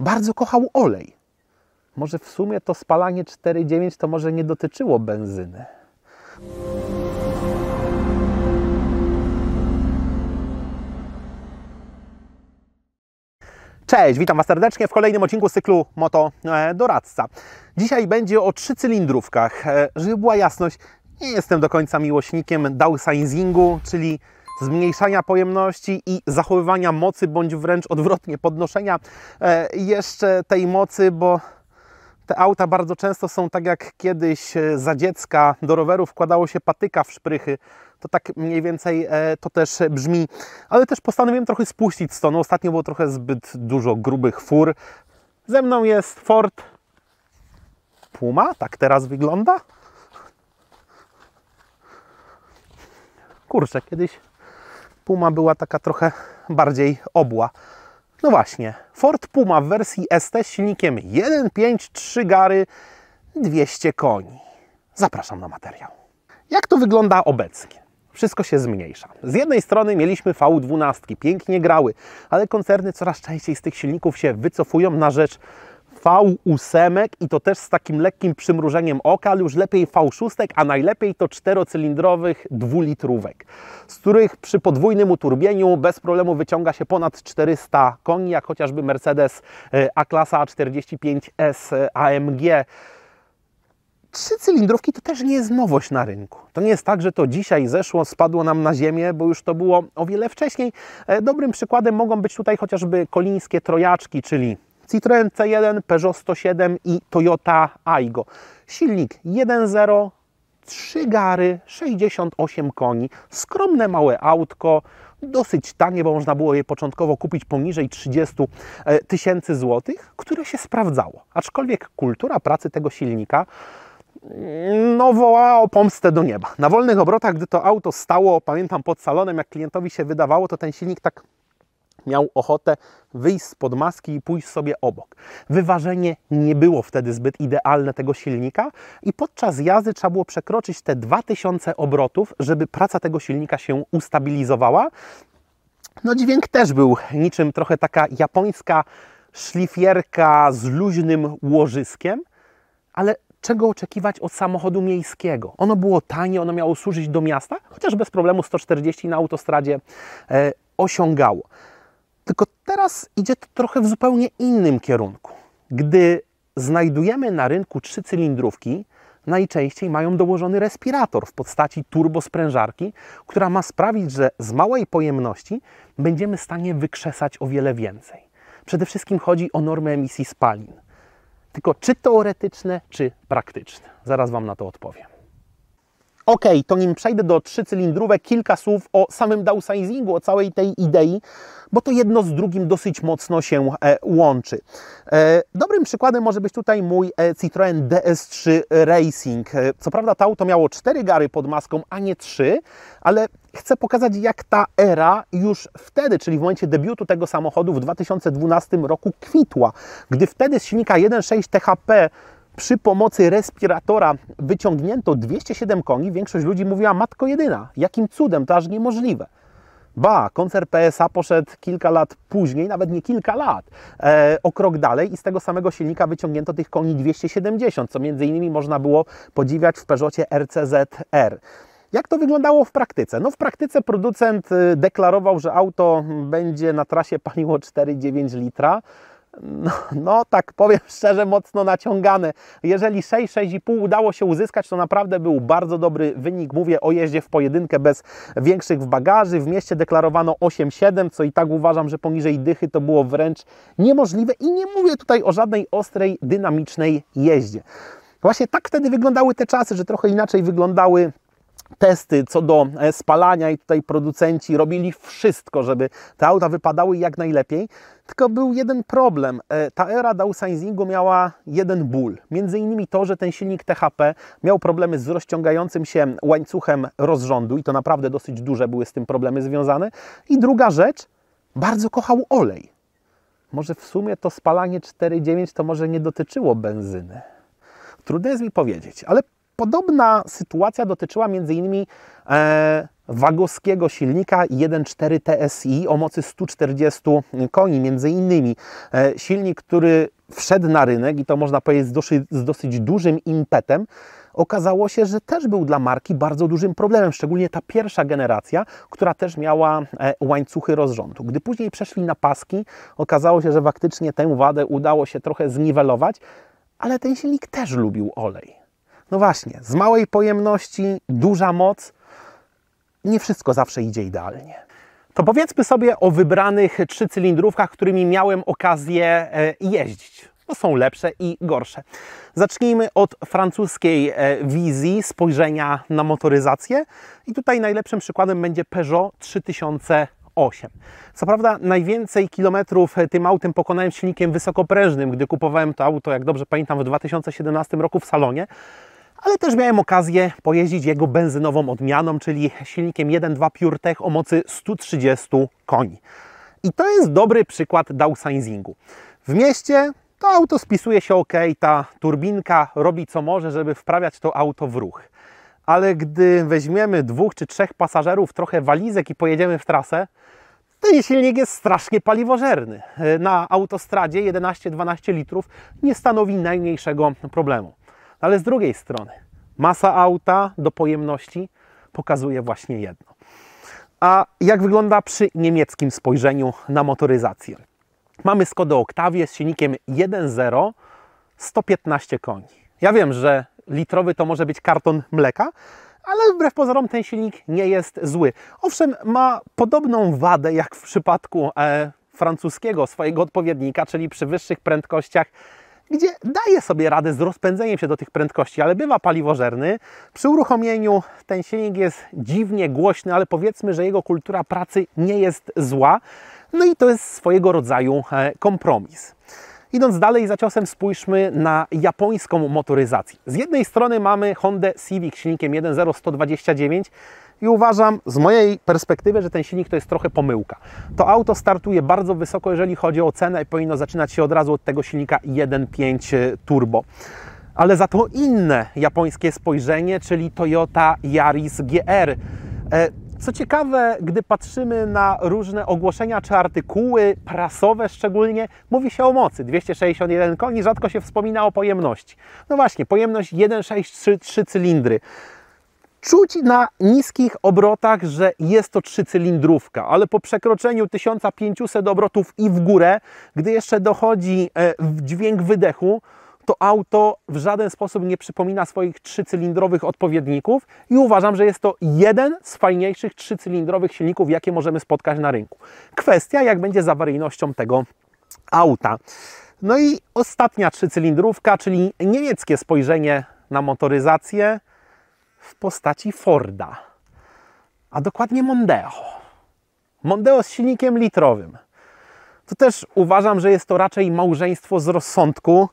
bardzo kochał olej. Może w sumie to spalanie 4.9 to może nie dotyczyło benzyny. Cześć, witam Was serdecznie w kolejnym odcinku z cyklu Moto Doradca. Dzisiaj będzie o 3-cylindrówkach. Żeby była jasność, nie jestem do końca miłośnikiem downsizingu, czyli zmniejszania pojemności i zachowywania mocy, bądź wręcz odwrotnie, podnoszenia jeszcze tej mocy, bo te auta bardzo często są tak jak kiedyś za dziecka do rowerów wkładało się patyka w szprychy. To tak mniej więcej to też brzmi. Ale też postanowiłem trochę spuścić z tonu. Ostatnio było trochę zbyt dużo grubych fur. Ze mną jest Ford Puma. Tak teraz wygląda. Kurczę, kiedyś Puma była taka trochę bardziej obła. No właśnie, Ford Puma w wersji ST z silnikiem 1.5, 3 gary, 200 koni. Zapraszam na materiał. Jak to wygląda obecnie? Wszystko się zmniejsza. Z jednej strony mieliśmy V12, pięknie grały, ale koncerny coraz częściej z tych silników się wycofują na rzecz V8 i to też z takim lekkim przymrużeniem oka, ale już lepiej V6, a najlepiej to 4-cylindrowych dwulitrówek, z których przy podwójnym uturbieniu bez problemu wyciąga się ponad 400 koni, jak chociażby Mercedes A-klasa A45S AMG. 3-cylindrówki to też nie jest nowość na rynku. To nie jest tak, że to dzisiaj zeszło, spadło nam na ziemię, bo już to było o wiele wcześniej. Dobrym przykładem mogą być tutaj chociażby kolińskie trojaczki, czyli Citroen C1, Peugeot 107 i Toyota Aygo. Silnik 1.0, 3 gary, 68 koni, skromne małe autko, dosyć tanie, bo można było je początkowo kupić poniżej 30 000 złotych, które się sprawdzało. Aczkolwiek kultura pracy tego silnika no wołała o pomstę do nieba. Na wolnych obrotach, gdy to auto stało, pamiętam pod salonem, jak klientowi się wydawało, to ten silnik tak miał ochotę wyjść spod maski i pójść sobie obok. Wyważenie nie było wtedy zbyt idealne tego silnika i podczas jazdy trzeba było przekroczyć te 2000 obrotów, żeby praca tego silnika się ustabilizowała. No dźwięk też był niczym trochę taka japońska szlifierka z luźnym łożyskiem, ale czego oczekiwać od samochodu miejskiego? Ono było tanie, ono miało służyć do miasta, chociaż bez problemu 140 na autostradzie osiągało. Tylko teraz idzie to trochę w zupełnie innym kierunku. Gdy znajdujemy na rynku 3-cylindrówki, najczęściej mają dołożony respirator w postaci turbosprężarki, która ma sprawić, że z małej pojemności będziemy w stanie wykrzesać o wiele więcej. Przede wszystkim chodzi o normy emisji spalin. Tylko czy teoretyczne, czy praktyczne? Zaraz Wam na to odpowiem. Ok, to nim przejdę do 3-cylindrówek, kilka słów o samym downsizingu, o całej tej idei, bo to jedno z drugim dosyć mocno się łączy. Dobrym przykładem może być tutaj mój Citroen DS3 Racing. Co prawda to auto miało 4 gary pod maską, a nie 3, ale chcę pokazać, jak ta era już wtedy, czyli w momencie debiutu tego samochodu w 2012 roku kwitła. Gdy wtedy z silnika 1.6 THP przy pomocy respiratora wyciągnięto 207 koni, większość ludzi mówiła: matko jedyna, jakim cudem, to aż niemożliwe. Ba, koncern PSA poszedł kilka lat później, nawet nie kilka lat, o krok dalej i z tego samego silnika wyciągnięto tych koni 270, co między innymi można było podziwiać w Peugeotie RCZ-R. Jak to wyglądało w praktyce? No w praktyce producent deklarował, że auto będzie na trasie paliło 4,9 litra. No tak powiem szczerze, mocno naciągane. Jeżeli 6,5 udało się uzyskać, to naprawdę był bardzo dobry wynik. Mówię o jeździe w pojedynkę bez większych bagaży. W mieście deklarowano 8,7, co i tak uważam, że poniżej dychy to było wręcz niemożliwe. I nie mówię tutaj o żadnej ostrej, dynamicznej jeździe. Właśnie tak wtedy wyglądały te czasy, że trochę inaczej wyglądały testy co do spalania i tutaj producenci robili wszystko, żeby te auta wypadały jak najlepiej. Tylko był jeden problem. Ta era downsizingu miała jeden ból. Między innymi to, że ten silnik THP miał problemy z rozciągającym się łańcuchem rozrządu i to naprawdę dosyć duże były z tym problemy związane. I druga rzecz, bardzo kochał olej. Może w sumie to spalanie 4.9 to może nie dotyczyło benzyny. Trudno jest mi powiedzieć, ale Podobna sytuacja dotyczyła m.in. wagowskiego silnika 1.4 TSI o mocy 140 koni. Między innymi silnik, który wszedł na rynek i to można powiedzieć z dosyć dużym impetem, okazało się, że też był dla marki bardzo dużym problemem, szczególnie ta pierwsza generacja, która też miała łańcuchy rozrządu. Gdy później przeszli na paski, okazało się, że faktycznie tę wadę udało się trochę zniwelować, ale ten silnik też lubił olej. No właśnie, z małej pojemności, duża moc, nie wszystko zawsze idzie idealnie. To powiedzmy sobie o wybranych trzycylindrówkach, którymi miałem okazję jeździć. No są lepsze i gorsze. Zacznijmy od francuskiej wizji spojrzenia na motoryzację. I tutaj najlepszym przykładem będzie Peugeot 3008. Co prawda najwięcej kilometrów tym autem pokonałem silnikiem wysokoprężnym, gdy kupowałem to auto, jak dobrze pamiętam, w 2017 roku w salonie. Ale też miałem okazję pojeździć jego benzynową odmianą, czyli silnikiem 1.2 PureTech o mocy 130 koni. I to jest dobry przykład downsizingu. W mieście to auto spisuje się ok, ta turbinka robi co może, żeby wprawiać to auto w ruch. Ale gdy weźmiemy 2 czy 3 pasażerów, trochę walizek i pojedziemy w trasę, ten silnik jest strasznie paliwożerny. Na autostradzie 11-12 litrów nie stanowi najmniejszego problemu. Ale z drugiej strony masa auta do pojemności pokazuje właśnie jedno. A jak wygląda przy niemieckim spojrzeniu na motoryzację? Mamy Skodę Octavię z silnikiem 1.0, 115 koni. Ja wiem, że litrowy to może być karton mleka, ale wbrew pozorom ten silnik nie jest zły. Owszem, ma podobną wadę jak w przypadku francuskiego swojego odpowiednika, czyli przy wyższych prędkościach, gdzie daje sobie radę z rozpędzeniem się do tych prędkości, ale bywa paliwożerny. Przy uruchomieniu ten silnik jest dziwnie głośny, ale powiedzmy, że jego kultura pracy nie jest zła. No i to jest swojego rodzaju kompromis. Idąc dalej za ciosem, spójrzmy na japońską motoryzację. Z jednej strony mamy Hondę Civic silnikiem 1.0 129 i uważam z mojej perspektywy, że ten silnik to jest trochę pomyłka. To auto startuje bardzo wysoko, jeżeli chodzi o cenę i powinno zaczynać się od razu od tego silnika 1.5 turbo. Ale za to inne japońskie spojrzenie, czyli Toyota Yaris GR. Co ciekawe, gdy patrzymy na różne ogłoszenia czy artykuły prasowe szczególnie, mówi się o mocy 261 koni, rzadko się wspomina o pojemności. No właśnie, pojemność 1.6 3 cylindry. Czuć na niskich obrotach, że jest to trzycylindrówka, ale po przekroczeniu 1500 obrotów i w górę, gdy jeszcze dochodzi dźwięk wydechu, to auto w żaden sposób nie przypomina swoich trzycylindrowych odpowiedników i uważam, że jest to jeden z fajniejszych trzycylindrowych silników, jakie możemy spotkać na rynku. Kwestia, jak będzie z awaryjnością tego auta. No i ostatnia trzycylindrówka, czyli niemieckie spojrzenie na motoryzację w postaci Forda, a dokładnie Mondeo. Mondeo z silnikiem litrowym. To też uważam, że jest to raczej małżeństwo z rozsądku.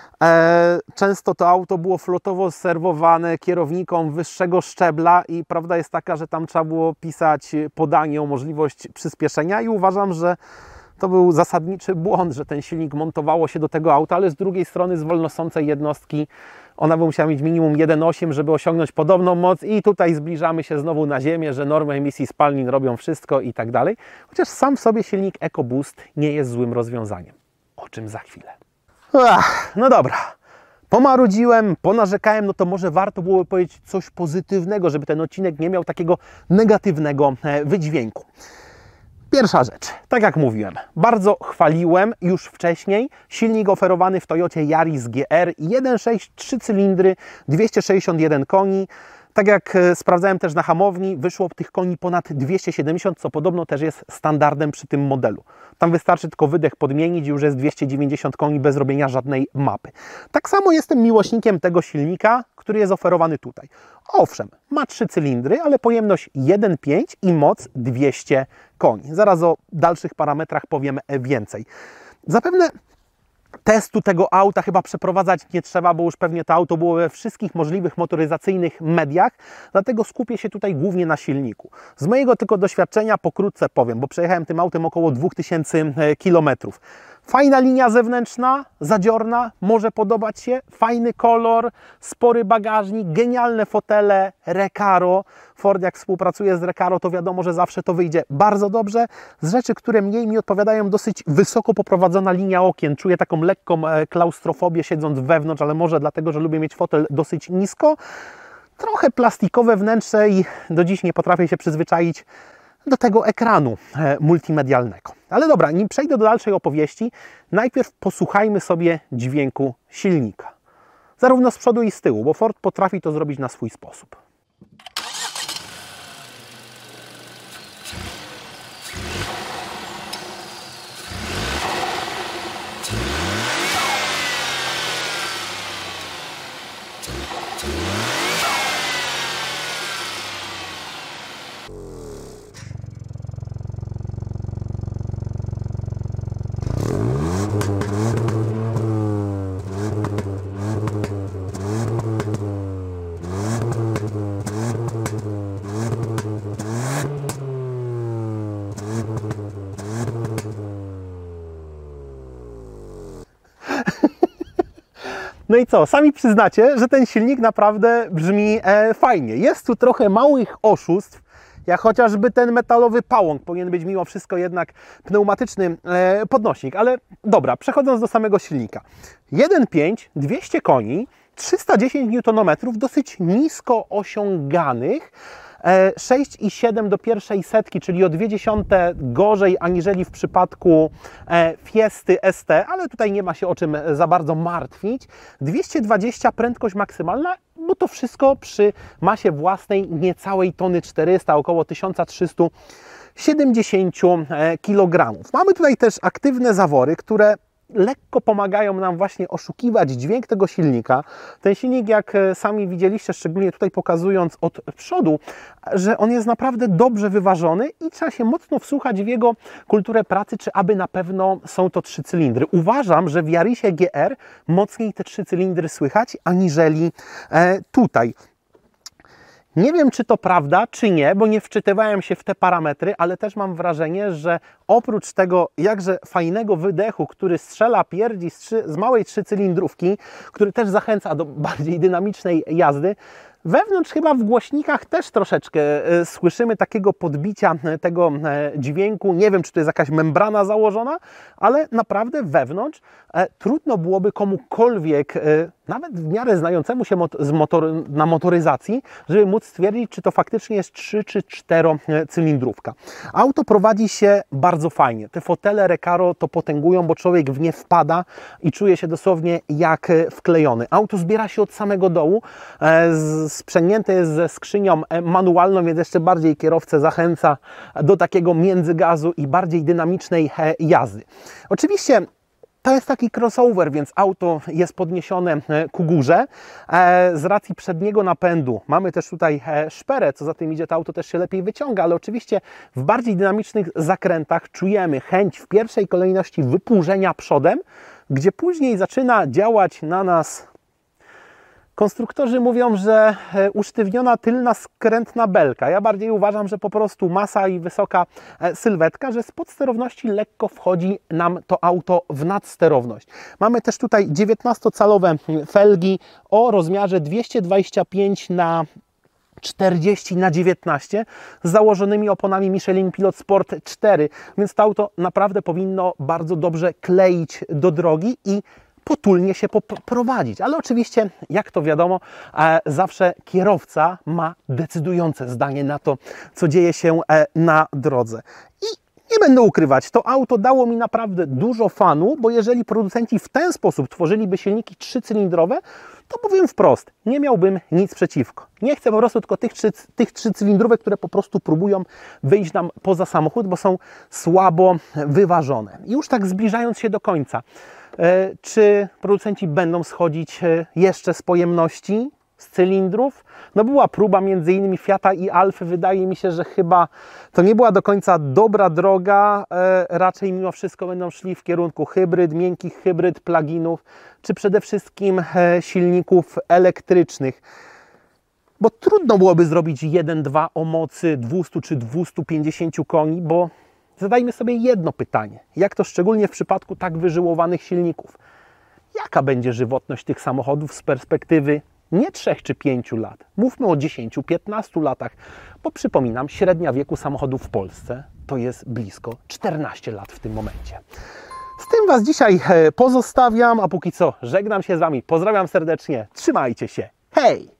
Często to auto było flotowo serwowane kierownikom wyższego szczebla i prawda jest taka, że tam trzeba było pisać podanie o możliwość przyspieszenia i uważam, że to był zasadniczy błąd, że ten silnik montowało się do tego auta, ale z drugiej strony z wolnosącej jednostki ona by musiała mieć minimum 1.8, żeby osiągnąć podobną moc i tutaj zbliżamy się znowu na ziemię, że normy emisji spalin robią wszystko i tak dalej. Chociaż sam w sobie silnik EcoBoost nie jest złym rozwiązaniem. O czym za chwilę. No dobra, pomarudziłem, ponarzekałem, no to może warto byłoby powiedzieć coś pozytywnego, żeby ten odcinek nie miał takiego negatywnego wydźwięku. Pierwsza rzecz, tak jak mówiłem, bardzo chwaliłem już wcześniej silnik oferowany w Toyocie Yaris GR 1.6 3 cylindry, 261 koni. Tak jak sprawdzałem też na hamowni, wyszło tych koni ponad 270, co podobno też jest standardem przy tym modelu. Tam wystarczy tylko wydech podmienić i już jest 290 koni bez robienia żadnej mapy. Tak samo jestem miłośnikiem tego silnika, który jest oferowany tutaj. Owszem, ma 3 cylindry, ale pojemność 1.5 i moc 200 koni. Zaraz o dalszych parametrach powiem więcej. Zapewne testu tego auta chyba przeprowadzać nie trzeba, bo już pewnie to auto było we wszystkich możliwych motoryzacyjnych mediach, dlatego skupię się tutaj głównie na silniku. Z mojego tylko doświadczenia pokrótce powiem, bo przejechałem tym autem około 2000 km. Fajna linia zewnętrzna, zadziorna, może podobać się, fajny kolor, spory bagażnik, genialne fotele, Recaro. Ford jak współpracuje z Recaro, to wiadomo, że zawsze to wyjdzie bardzo dobrze. Z rzeczy, które mniej mi odpowiadają, dosyć wysoko poprowadzona linia okien. Czuję taką lekką klaustrofobię siedząc wewnątrz, ale może dlatego, że lubię mieć fotel dosyć nisko. Trochę plastikowe wnętrze i do dziś nie potrafię się przyzwyczaić do tego ekranu multimedialnego. Ale dobra, nim przejdę do dalszej opowieści, najpierw posłuchajmy sobie dźwięku silnika. Zarówno z przodu i z tyłu, bo Ford potrafi to zrobić na swój sposób. No i co? Sami przyznacie, że ten silnik naprawdę brzmi fajnie. Jest tu trochę małych oszustw, jak chociażby ten metalowy pałąk. Powinien być mimo wszystko jednak pneumatyczny podnośnik. Ale dobra, przechodząc do samego silnika. 1.5, 200 koni, 310 Nm, dosyć nisko osiąganych. 6,7 do pierwszej setki, czyli o 0,2 gorzej aniżeli w przypadku Fiesty ST, ale tutaj nie ma się o czym za bardzo martwić. 220 prędkość maksymalna, bo to wszystko przy masie własnej niecałej tony 400, około 1370 kg. Mamy tutaj też aktywne zawory, które lekko pomagają nam właśnie oszukiwać dźwięk tego silnika. Ten silnik, jak sami widzieliście, szczególnie tutaj pokazując od przodu, że on jest naprawdę dobrze wyważony i trzeba się mocno wsłuchać w jego kulturę pracy, czy aby na pewno są to 3 cylindry. Uważam, że w Yarisie GR mocniej te 3 cylindry słychać, aniżeli tutaj. Nie wiem, czy to prawda, czy nie, bo nie wczytywałem się w te parametry, ale też mam wrażenie, że oprócz tego jakże fajnego wydechu, który strzela pierdzi z małej 3-cylindrówki, który też zachęca do bardziej dynamicznej jazdy, wewnątrz chyba w głośnikach też troszeczkę słyszymy takiego podbicia tego dźwięku. Nie wiem, czy to jest jakaś membrana założona, ale naprawdę wewnątrz trudno byłoby komukolwiek, nawet w miarę znającemu się na motoryzacji, żeby móc stwierdzić, czy to faktycznie jest 3 czy 4 cylindrówka. Auto prowadzi się bardzo fajnie. Te fotele Recaro to potęgują, bo człowiek w nie wpada i czuje się dosłownie jak wklejony. Auto zbiera się od samego dołu, sprzęgnięte jest ze skrzynią manualną, więc jeszcze bardziej kierowcę zachęca do takiego międzygazu i bardziej dynamicznej jazdy. Oczywiście to jest taki crossover, więc auto jest podniesione ku górze. Z racji przedniego napędu mamy też tutaj szperę, co za tym idzie, to auto też się lepiej wyciąga, ale oczywiście w bardziej dynamicznych zakrętach czujemy chęć w pierwszej kolejności wypłużenia przodem, gdzie później zaczyna działać na nas. Konstruktorzy mówią, że usztywniona tylna skrętna belka. Ja bardziej uważam, że po prostu masa i wysoka sylwetka, że z podsterowności lekko wchodzi nam to auto w nadsterowność. Mamy też tutaj 19-calowe felgi o rozmiarze 225 na 40 na 19 z założonymi oponami Michelin Pilot Sport 4, więc to auto naprawdę powinno bardzo dobrze kleić do drogi i potulnie się prowadzić. Ale oczywiście, jak to wiadomo, zawsze kierowca ma decydujące zdanie na to, co dzieje się na drodze. I nie będę ukrywać, to auto dało mi naprawdę dużo fanu, bo jeżeli producenci w ten sposób tworzyliby silniki 3-cylindrowe, to powiem wprost, nie miałbym nic przeciwko. Nie chcę po prostu tylko tych 3-cylindrówek, które po prostu próbują wyjść nam poza samochód, bo są słabo wyważone. I już tak zbliżając się do końca, czy producenci będą schodzić jeszcze z pojemności, z cylindrów? No była próba między innymi Fiata i Alfy. Wydaje mi się, że chyba to nie była do końca dobra droga. Raczej mimo wszystko będą szli w kierunku hybryd, miękkich hybryd, pluginów, czy przede wszystkim silników elektrycznych. Bo trudno byłoby zrobić 1.2 o mocy 200 czy 250 koni, bo Zadajmy sobie jedno pytanie. Jak to szczególnie w przypadku tak wyżyłowanych silników? Jaka będzie żywotność tych samochodów z perspektywy nie 3 czy 5 lat? Mówmy o 10-15 latach, bo przypominam, średnia wieku samochodów w Polsce to jest blisko 14 lat w tym momencie. Z tym Was dzisiaj pozostawiam, a póki co żegnam się z Wami. Pozdrawiam serdecznie. Trzymajcie się. Hej!